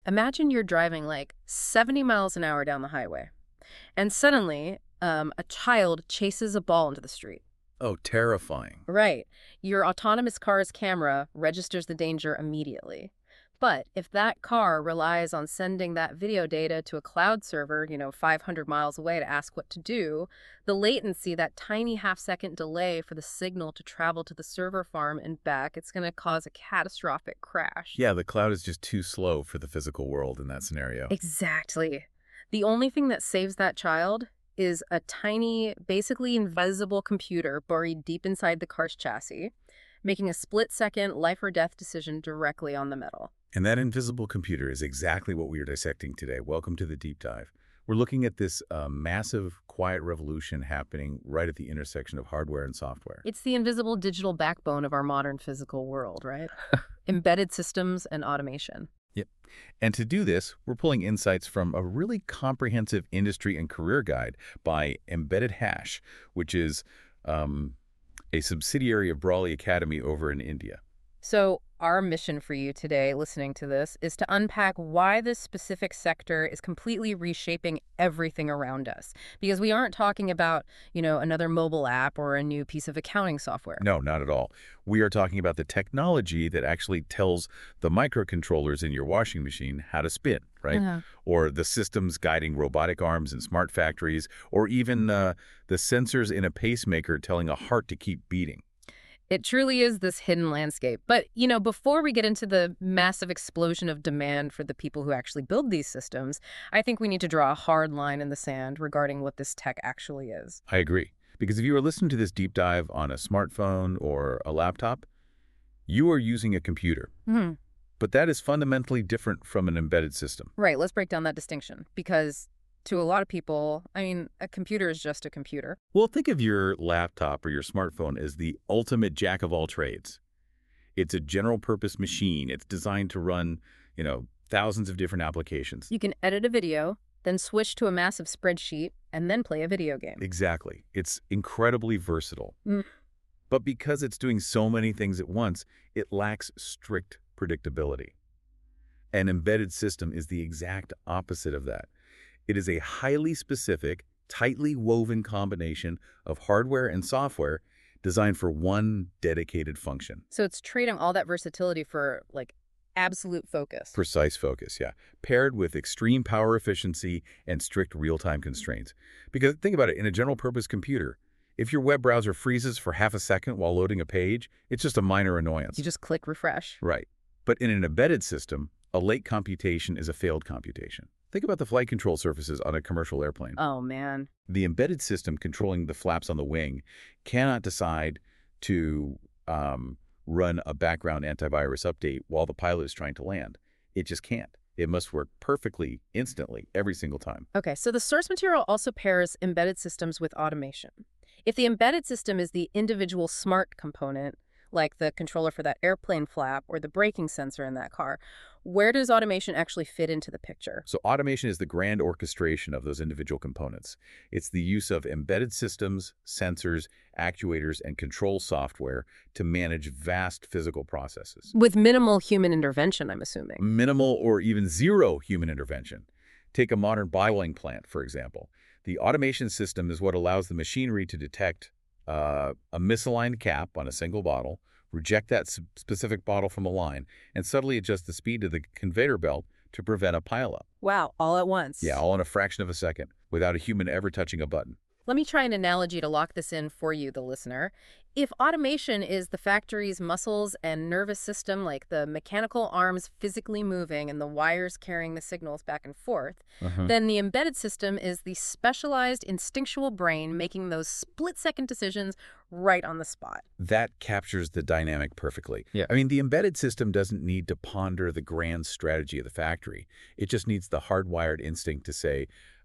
Imagine you're driving like 70 miles an hour down the highway, and suddenly a child chases a ball into the street. Oh, terrifying. Right. Your autonomous car's camera registers the danger immediately. But if that car relies on sending that video data to a cloud server, 500 miles away to ask what to do, the latency, that tiny half-second delay for the signal to travel to the server farm and back, it's going to cause a catastrophic crash. Yeah, the cloud is just too slow for the physical world in that scenario. Exactly. The only thing that saves that child is a tiny, basically invisible computer buried deep inside the car's chassis, making a split-second life or death decision directly on the metal. And that invisible computer is exactly what we are dissecting today. Welcome to the deep dive. We're looking at this massive, quiet revolution happening right at the intersection of hardware and software. It's the invisible digital backbone of our modern physical world, right? Embedded systems and automation. Yep. And to do this, we're pulling insights from a really comprehensive industry and career guide by Embedded Hash, which is a subsidiary of Brawley Academy over in India. So our mission for you today, listening to this, is to unpack why this specific sector is completely reshaping everything around us. Because we aren't talking about, another mobile app or a new piece of accounting software. No, not at all. We are talking about the technology that actually tells the microcontrollers in your washing machine how to spin, right? Uh-huh. Or the systems guiding robotic arms in smart factories, or even the sensors in a pacemaker telling a heart to keep beating. It truly is this hidden landscape. But, before we get into the massive explosion of demand for the people who actually build these systems, I think we need to draw a hard line in the sand regarding what this tech actually is. I agree. Because if you are listening to this deep dive on a smartphone or a laptop, you are using a computer. Hmm. But that is fundamentally different from an embedded system. Right, let's break down that distinction. Because to a lot of people, a computer is just a computer. Well, think of your laptop or your smartphone as the ultimate jack of all trades. It's a general-purpose machine. It's designed to run, thousands of different applications. You can edit a video, then switch to a massive spreadsheet, and then play a video game. Exactly. It's incredibly versatile. Mm. But because it's doing so many things at once, it lacks strict predictability. An embedded system is the exact opposite of that. It is a highly specific, tightly woven combination of hardware and software designed for one dedicated function. So it's trading all that versatility for, absolute focus. Precise focus, yeah. Paired with extreme power efficiency and strict real-time constraints. Because think about it, in a general-purpose computer, if your web browser freezes for half a second while loading a page, it's just a minor annoyance. You just click refresh. Right. But in an embedded system, a late computation is a failed computation. Think about the flight control surfaces on a commercial airplane. Oh, man. The embedded system controlling the flaps on the wing cannot decide to run a background antivirus update while the pilot is trying to land. It just can't. It must work perfectly, instantly, every single time. Okay, so the source material also pairs embedded systems with automation. If the embedded system is the individual smart component, like the controller for that airplane flap or the braking sensor in that car, where does automation actually fit into the picture? So automation is the grand orchestration of those individual components. It's the use of embedded systems, sensors, actuators, and control software to manage vast physical processes. With minimal human intervention, I'm assuming. Minimal or even zero human intervention. Take a modern bottling plant, for example. The automation system is what allows the machinery to detect a misaligned cap on a single bottle, reject that specific bottle from the line, and subtly adjust the speed of the conveyor belt to prevent a pileup. Wow, all at once. Yeah, all in a fraction of a second, without a human ever touching a button. Let me try an analogy to lock this in for you, the listener. If automation is the factory's muscles and nervous system, like the mechanical arms physically moving and the wires carrying the signals back and forth, then the embedded system is the specialized instinctual brain making those split-second decisions right on the spot. That captures the dynamic perfectly. Yeah. I mean, the embedded system doesn't need to ponder the grand strategy of the factory. It just needs the hardwired instinct to say,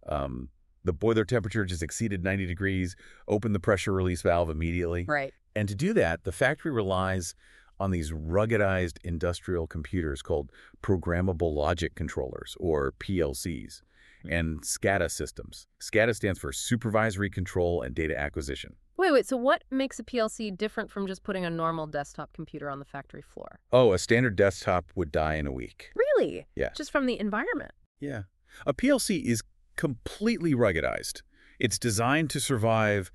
the boiler temperature just exceeded 90 degrees, open the pressure release valve immediately. Right. And to do that, the factory relies on these ruggedized industrial computers called programmable logic controllers, or PLCs, and SCADA systems. SCADA stands for Supervisory Control and Data Acquisition. Wait, so what makes a PLC different from just putting a normal desktop computer on the factory floor? Oh, a standard desktop would die in a week. Really? Yeah. Just from the environment? Yeah. A PLC is completely ruggedized. It's designed to survive,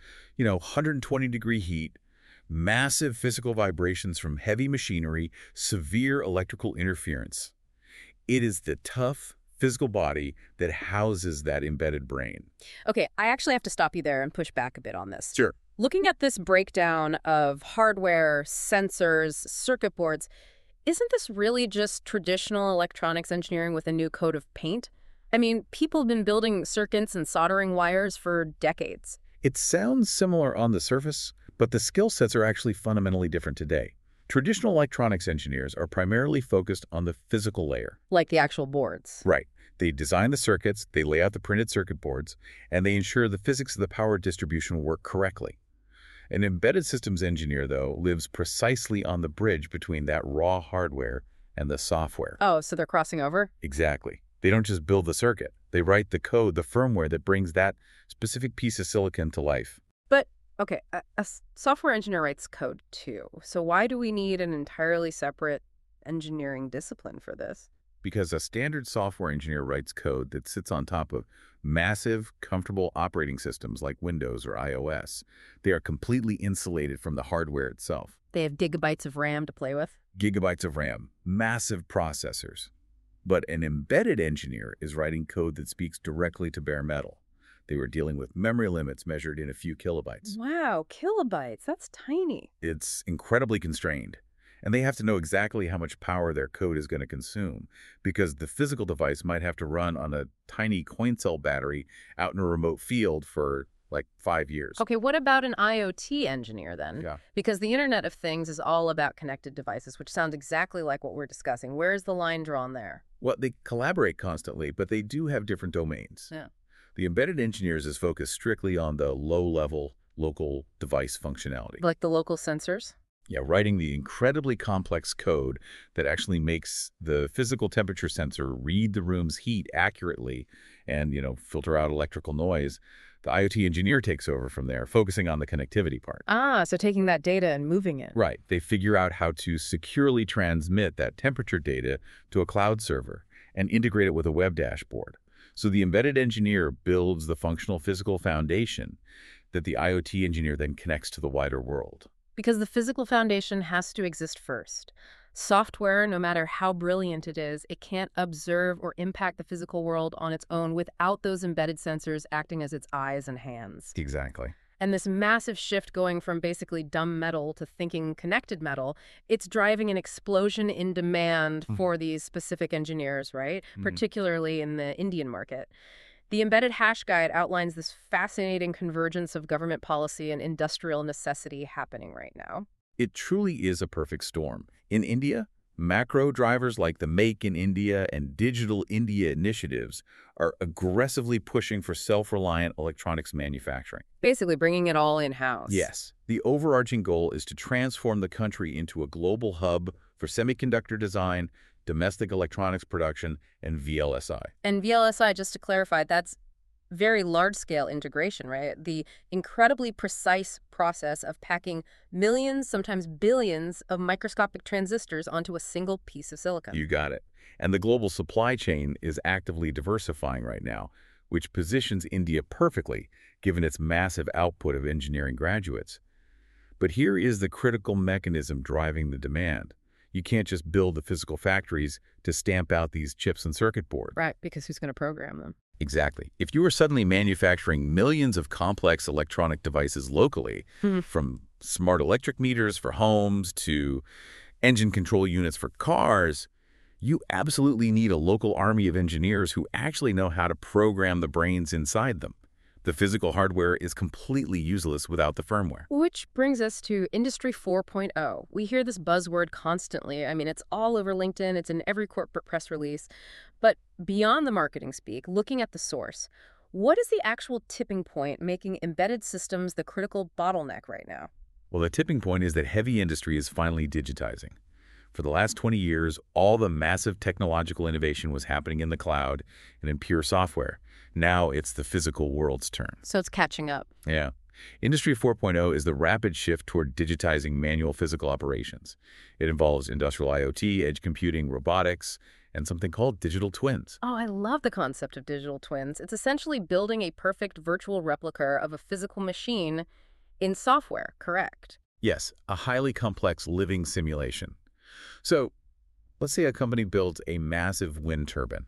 120-degree heat, massive physical vibrations from heavy machinery, severe electrical interference. It is the tough, physical body that houses that embedded brain. Okay, I actually have to stop you there and push back a bit on this. Sure. Looking at this breakdown of hardware, sensors, circuit boards, isn't this really just traditional electronics engineering with a new coat of paint? I mean, people have been building circuits and soldering wires for decades. It sounds similar on the surface, but the skill sets are actually fundamentally different today. Traditional electronics engineers are primarily focused on the physical layer. Like the actual boards. Right. They design the circuits, they lay out the printed circuit boards, and they ensure the physics of the power distribution work correctly. An embedded systems engineer, though, lives precisely on the bridge between that raw hardware and the software. Oh, so they're crossing over? Exactly. They don't just build the circuit. They write the code, the firmware that brings that specific piece of silicon to life. But, okay, a software engineer writes code too. So why do we need an entirely separate engineering discipline for this? Because a standard software engineer writes code that sits on top of massive, comfortable operating systems like Windows or iOS. They are completely insulated from the hardware itself. They have gigabytes of RAM to play with? Gigabytes of RAM, massive processors. But an embedded engineer is writing code that speaks directly to bare metal. They were dealing with memory limits measured in a few kilobytes. Wow, kilobytes. That's tiny. It's incredibly constrained. And they have to know exactly how much power their code is going to consume, because the physical device might have to run on a tiny coin cell battery out in a remote field for like 5 years. Okay, what about an IoT engineer then? Yeah. Because the Internet of Things is all about connected devices, which sounds exactly like what we're discussing. Where's the line drawn there? Well, they collaborate constantly, but they do have different domains. Yeah. The embedded engineers is focused strictly on the low-level local device functionality. Like the local sensors? Yeah, writing the incredibly complex code that actually makes the physical temperature sensor read the room's heat accurately and, filter out electrical noise. The IoT engineer takes over from there, focusing on the connectivity part. Ah, so taking that data and moving it. Right. They figure out how to securely transmit that temperature data to a cloud server and integrate it with a web dashboard. So the embedded engineer builds the functional physical foundation that the IoT engineer then connects to the wider world. Because the physical foundation has to exist first. Software, no matter how brilliant it is, it can't observe or impact the physical world on its own without those embedded sensors acting as its eyes and hands. Exactly. And this massive shift going from basically dumb metal to thinking connected metal, it's driving an explosion in demand for these specific engineers, right? Particularly in the Indian market. The Embedded Hash Guide outlines this fascinating convergence of government policy and industrial necessity happening right now. It truly is a perfect storm. In India, macro drivers like the Make in India and Digital India initiatives are aggressively pushing for self-reliant electronics manufacturing. Basically bringing it all in-house. Yes. The overarching goal is to transform the country into a global hub for semiconductor design, domestic electronics production, and VLSI. And VLSI, just to clarify, that's very large-scale integration, right? The incredibly precise process of packing millions, sometimes billions, of microscopic transistors onto a single piece of silicon. You got it. And the global supply chain is actively diversifying right now, which positions India perfectly, given its massive output of engineering graduates. But here is the critical mechanism driving the demand. You can't just build the physical factories to stamp out these chips and circuit boards. Right, because who's going to program them? Exactly. If you were suddenly manufacturing millions of complex electronic devices locally, from smart electric meters for homes to engine control units for cars, you absolutely need a local army of engineers who actually know how to program the brains inside them. The physical hardware is completely useless without the firmware. Which brings us to Industry 4.0. We hear this buzzword constantly. I mean, it's all over LinkedIn. It's in every corporate press release. But beyond the marketing speak, looking at the source, what is the actual tipping point making embedded systems the critical bottleneck right now? Well, the tipping point is that heavy industry is finally digitizing. For the last 20 years, all the massive technological innovation was happening in the cloud and in pure software. Now it's the physical world's turn. So it's catching up. Yeah. Industry 4.0 is the rapid shift toward digitizing manual physical operations. It involves industrial IoT, edge computing, robotics, and something called digital twins. Oh, I love the concept of digital twins. It's essentially building a perfect virtual replica of a physical machine in software, correct? Yes, a highly complex living simulation. So, let's say a company builds a massive wind turbine.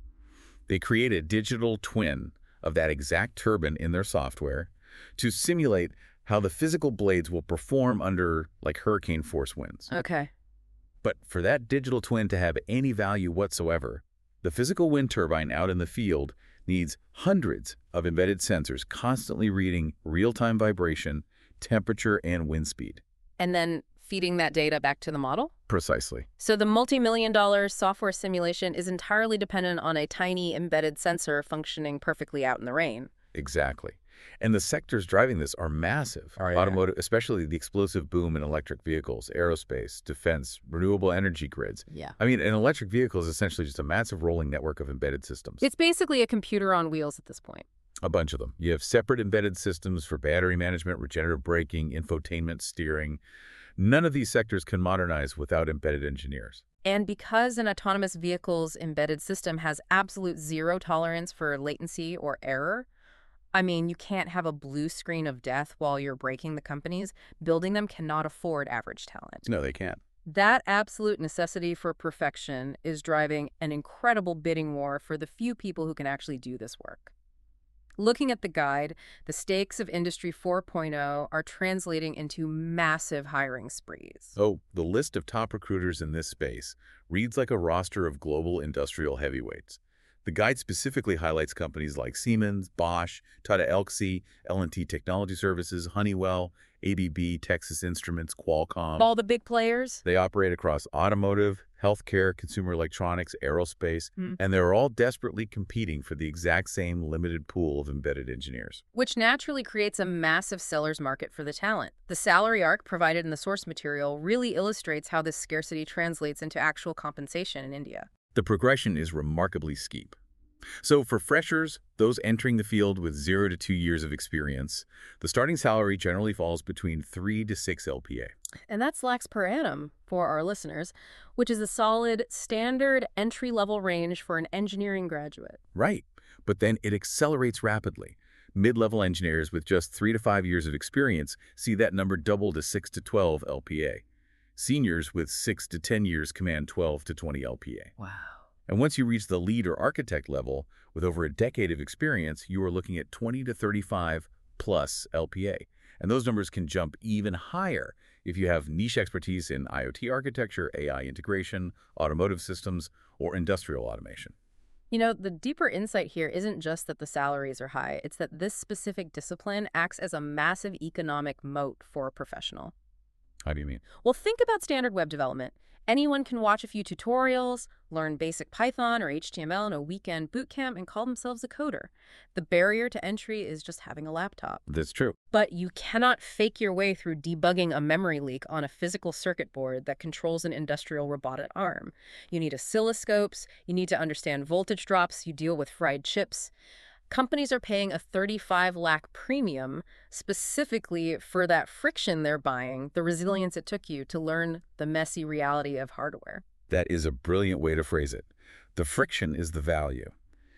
They create a digital twin of that exact turbine in their software to simulate how the physical blades will perform under, like, hurricane force winds. Okay. But for that digital twin to have any value whatsoever, the physical wind turbine out in the field needs hundreds of embedded sensors constantly reading real-time vibration, temperature, and wind speed. And then feeding that data back to the model? Precisely. So the multi-million-dollar software simulation is entirely dependent on a tiny embedded sensor functioning perfectly out in the rain. Exactly. And the sectors driving this are massive. Oh, yeah. Automotive, especially the explosive boom in electric vehicles, aerospace, defense, renewable energy grids. Yeah. I mean, an electric vehicle is essentially just a massive rolling network of embedded systems. It's basically a computer on wheels at this point. A bunch of them. You have separate embedded systems for battery management, regenerative braking, infotainment, steering. None of these sectors can modernize without embedded engineers. And because an autonomous vehicle's embedded system has absolute zero tolerance for latency or error, I mean, you can't have a blue screen of death while you're braking the companies. Building them cannot afford average talent. No, they can't. That absolute necessity for perfection is driving an incredible bidding war for the few people who can actually do this work. Looking at the guide, the stakes of Industry 4.0 are translating into massive hiring sprees. Oh, the list of top recruiters in this space reads like a roster of global industrial heavyweights. The guide specifically highlights companies like Siemens, Bosch, Tata Elxsi, L&T Technology Services, Honeywell, ABB, Texas Instruments, Qualcomm. All the big players? They operate across automotive, healthcare, consumer electronics, aerospace, and they're all desperately competing for the exact same limited pool of embedded engineers. Which naturally creates a massive seller's market for the talent. The salary arc provided in the source material really illustrates how this scarcity translates into actual compensation in India. The progression is remarkably steep. So for freshers, those entering the field with 0 to 2 years of experience, the starting salary generally falls between 3 to 6 LPA. And that's lakhs per annum for our listeners, which is a solid, standard entry-level range for an engineering graduate. Right, but then it accelerates rapidly. Mid-level engineers with just 3 to 5 years of experience see that number double to 6 to 12 LPA. Seniors with 6 to 10 years command 12 to 20 LPA. Wow. And once you reach the lead or architect level, with over a decade of experience, you are looking at 20 to 35 plus LPA. And those numbers can jump even higher if you have niche expertise in IoT architecture, AI integration, automotive systems, or industrial automation. You know, the deeper insight here isn't just that the salaries are high, it's that this specific discipline acts as a massive economic moat for a professional. How do you mean? Well, think about standard web development. Anyone can watch a few tutorials, learn basic Python or HTML in a weekend boot camp, and call themselves a coder. The barrier to entry is just having a laptop. That's true. But you cannot fake your way through debugging a memory leak on a physical circuit board that controls an industrial robotic arm. You need oscilloscopes, you need to understand voltage drops, you deal with fried chips. Companies are paying a 35 lakh premium specifically for that friction they're buying, the resilience it took you to learn the messy reality of hardware. That is a brilliant way to phrase it. The friction is the value.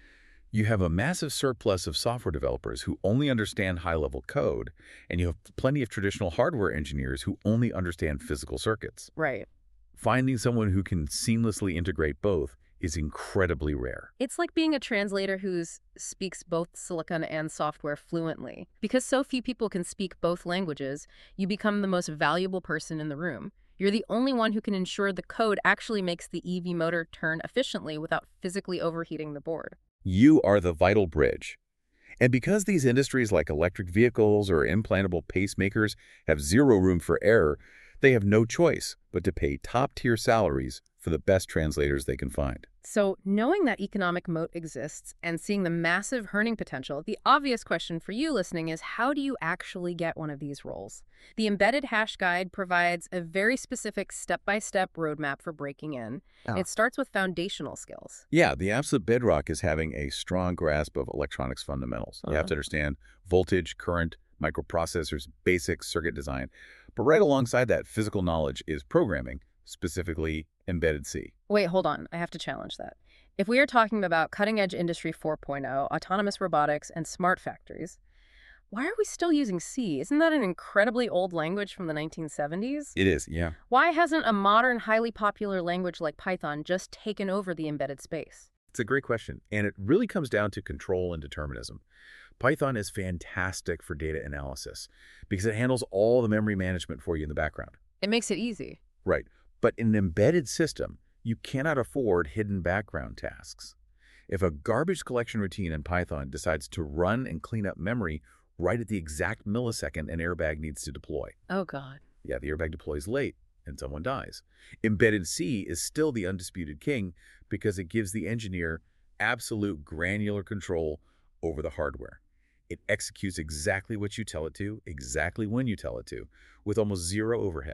You have a massive surplus of software developers who only understand high-level code, and you have plenty of traditional hardware engineers who only understand physical circuits. Right. Finding someone who can seamlessly integrate both is incredibly rare. It's like being a translator who speaks both silicon and software fluently. Because so few people can speak both languages, you become the most valuable person in the room. You're the only one who can ensure the code actually makes the EV motor turn efficiently without physically overheating the board. You are the vital bridge. And because these industries like electric vehicles or implantable pacemakers have zero room for error, they have no choice but to pay top-tier salaries for the best translators they can find. So knowing that economic moat exists and seeing the massive earning potential, the obvious question for you listening is, how do you actually get one of these roles? The Embedded Hash Guide provides a very specific step-by-step roadmap for breaking in. It starts with foundational skills. Yeah, the absolute bedrock is having a strong grasp of electronics fundamentals. You have to understand voltage, current, microprocessors, basic circuit design. But right alongside that physical knowledge is programming, specifically embedded C. Wait, hold on. I have to challenge that. If we are talking about cutting-edge Industry 4.0, autonomous robotics, and smart factories, why are we still using C? Isn't that an incredibly old language from the 1970s? It is, yeah. Why hasn't a modern, highly popular language like Python just taken over the embedded space? It's a great question, and it really comes down to control and determinism. Python is fantastic for data analysis because it handles all the memory management for you in the background. It makes it easy. Right, but in an embedded system, you cannot afford hidden background tasks. If a garbage collection routine in Python decides to run and clean up memory right at the exact millisecond an airbag needs to deploy. Oh, God. Yeah, the airbag deploys late and someone dies. Embedded C is still the undisputed king because it gives the engineer absolute granular control over the hardware. It executes exactly what you tell it to, exactly when you tell it to, with almost zero overhead.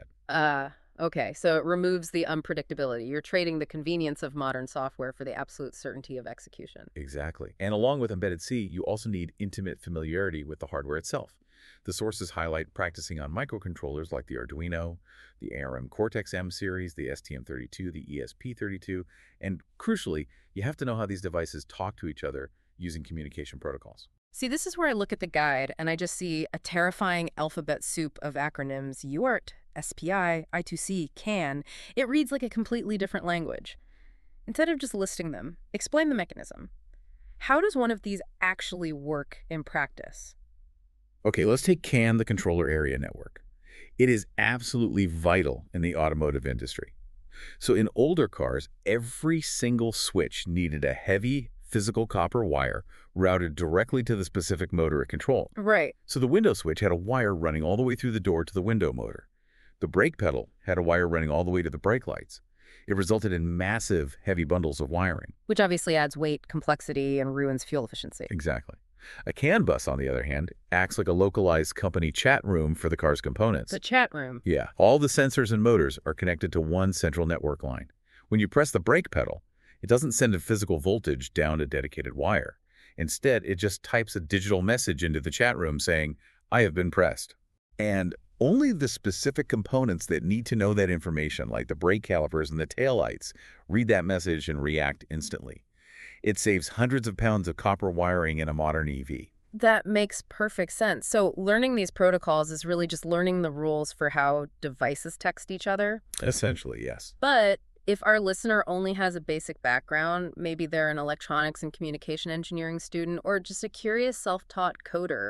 Okay, so it removes the unpredictability. You're trading the convenience of modern software for the absolute certainty of execution. Exactly. And along with embedded C, you also need intimate familiarity with the hardware itself. The sources highlight practicing on microcontrollers like the Arduino, the ARM Cortex-M series, the STM32, the ESP32, and crucially, you have to know how these devices talk to each other using communication protocols. See, this is where I look at the guide and I just see a terrifying alphabet soup of acronyms: UART, SPI, I2C, CAN. It reads like a completely different language. Instead of just listing them, explain the mechanism. How does one of these actually work in practice? Okay, let's take CAN, the controller area network. It is absolutely vital in the automotive industry. So in older cars, every single switch needed a heavy physical copper wire routed directly to the specific motor it controlled. Right. So the window switch had a wire running all the way through the door to the window motor. The brake pedal had a wire running all the way to the brake lights. It resulted in massive, heavy bundles of wiring. Which obviously adds weight, complexity, and ruins fuel efficiency. Exactly. A CAN bus, on the other hand, acts like a localized company chat room for the car's components. The chat room. Yeah. All the sensors and motors are connected to one central network line. When you press the brake pedal, it doesn't send a physical voltage down a dedicated wire. Instead, it just types a digital message into the chat room saying, "I have been pressed." And only the specific components that need to know that information, like the brake calipers and the taillights, read that message and react instantly. It saves hundreds of pounds of copper wiring in a modern EV. That makes perfect sense. So learning these protocols is really just learning the rules for how devices text each other. Essentially, yes. But if our listener only has a basic background, maybe they're an electronics and communication engineering student or just a curious self-taught coder,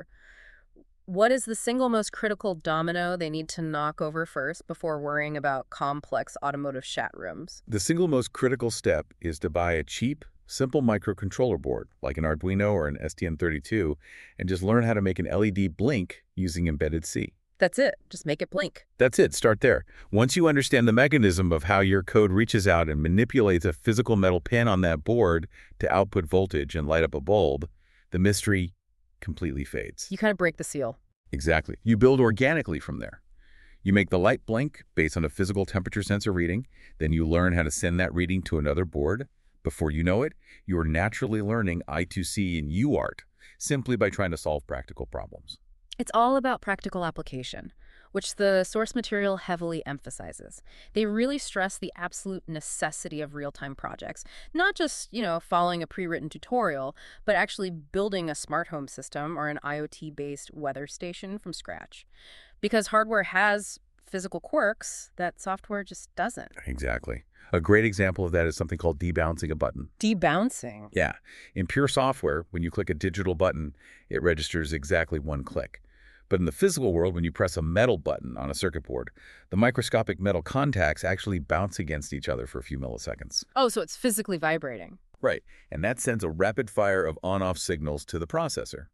what is the single most critical domino they need to knock over first before worrying about complex automotive chat rooms? The single most critical step is to buy a cheap, simple microcontroller board, like an Arduino or an STM32, and just learn how to make an LED blink using embedded C. That's it. Just make it blink. That's it. Start there. Once you understand the mechanism of how your code reaches out and manipulates a physical metal pin on that board to output voltage and light up a bulb, the mystery completely fades. You kind of break the seal. Exactly. You build organically from there. You make the light blink based on a physical temperature sensor reading. Then you learn how to send that reading to another board. Before you know it, you are naturally learning I2C and UART simply by trying to solve practical problems. It's all about practical application, which the source material heavily emphasizes. They really stress the absolute necessity of real-time projects, not just, following a pre-written tutorial, but actually building a smart home system or an IoT-based weather station from scratch. Because hardware has physical quirks that software just doesn't. Exactly. A great example of that is something called debouncing a button. Debouncing? Yeah. In pure software, when you click a digital button, it registers exactly one click. But in the physical world, when you press a metal button on a circuit board, the microscopic metal contacts actually bounce against each other for a few milliseconds. Oh, so it's physically vibrating. Right. And that sends a rapid fire of on-off signals to the processor.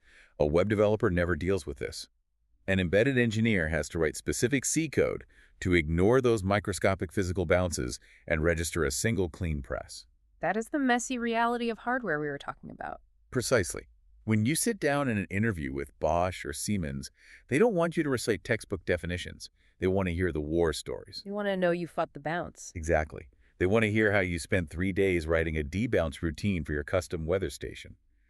A web developer never deals with this. An embedded engineer has to write specific C code to ignore those microscopic physical bounces and register a single clean press. That is the messy reality of hardware we were talking about. Precisely. When you sit down in an interview with Bosch or Siemens, they don't want you to recite textbook definitions. They want to hear the war stories. You want to know you fought the bounce. Exactly. They want to hear how you spent 3 days writing a debounce routine for your custom weather station.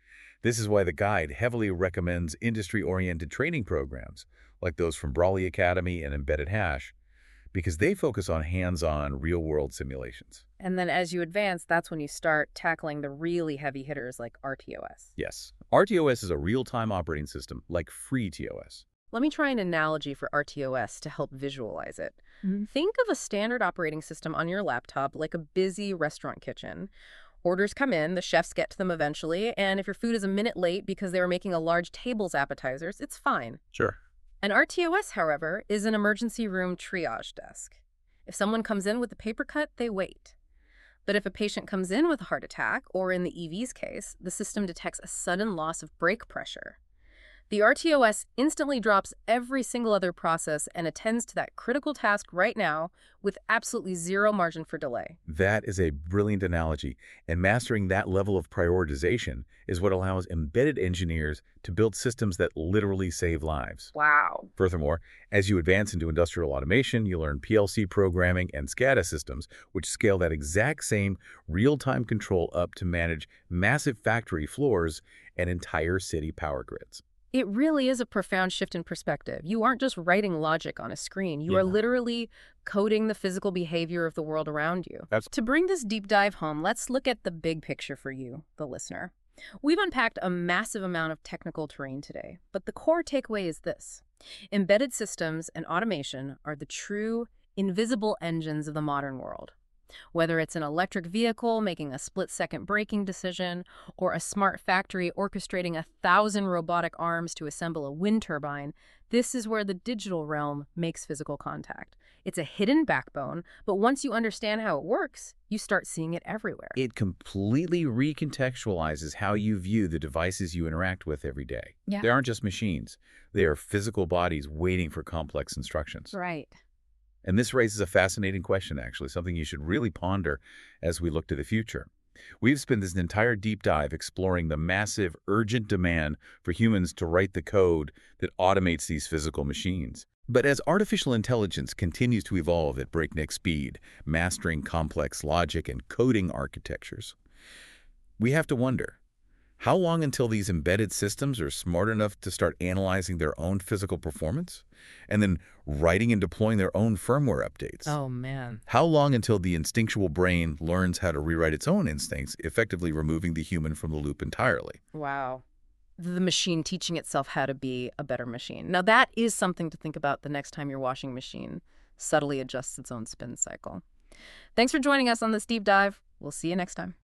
This is why the guide heavily recommends industry-oriented training programs, like those from Brawley Academy and Embedded Hash, because they focus on hands-on, real-world simulations. And then as you advance, that's when you start tackling the really heavy hitters like RTOS. Yes, RTOS is a real-time operating system, like FreeTOS. Let me try an analogy for RTOS to help visualize it. Think of a standard operating system on your laptop like a busy restaurant kitchen. Orders come in, the chefs get to them eventually, and if your food is a minute late because they were making a large table's appetizers, it's fine. Sure. An RTOS, however, is an emergency room triage desk. If someone comes in with a paper cut, they wait. But if a patient comes in with a heart attack, or in the EV's case, the system detects a sudden loss of brake pressure. The RTOS instantly drops every single other process and attends to that critical task right now with absolutely zero margin for delay. That is a brilliant analogy, and mastering that level of prioritization is what allows embedded engineers to build systems that literally save lives. Wow. Furthermore, as you advance into industrial automation, you learn PLC programming and SCADA systems, which scale that exact same real-time control up to manage massive factory floors and entire city power grids. It really is a profound shift in perspective. You aren't just writing logic on a screen. You are literally coding the physical behavior of the world around you. To bring this deep dive home, let's look at the big picture for you, the listener. We've unpacked a massive amount of technical terrain today, but the core takeaway is this. Embedded systems and automation are the true, invisible engines of the modern world. Whether it's an electric vehicle making a split-second braking decision, or a smart factory orchestrating 1,000 robotic arms to assemble a wind turbine, this is where the digital realm makes physical contact. It's a hidden backbone, but once you understand how it works, you start seeing it everywhere. It completely recontextualizes how you view the devices you interact with every day. Yeah. They aren't just machines. They are physical bodies waiting for complex instructions. Right. And this raises a fascinating question, actually, something you should really ponder as we look to the future. We've spent this entire deep dive exploring the massive, urgent demand for humans to write the code that automates these physical machines. But as artificial intelligence continues to evolve at breakneck speed, mastering complex logic and coding architectures, we have to wonder, how long until these embedded systems are smart enough to start analyzing their own physical performance and then writing and deploying their own firmware updates? Oh, man. How long until the instinctual brain learns how to rewrite its own instincts, effectively removing the human from the loop entirely? Wow. The machine teaching itself how to be a better machine. Now, that is something to think about the next time your washing machine subtly adjusts its own spin cycle. Thanks for joining us on this deep dive. We'll see you next time.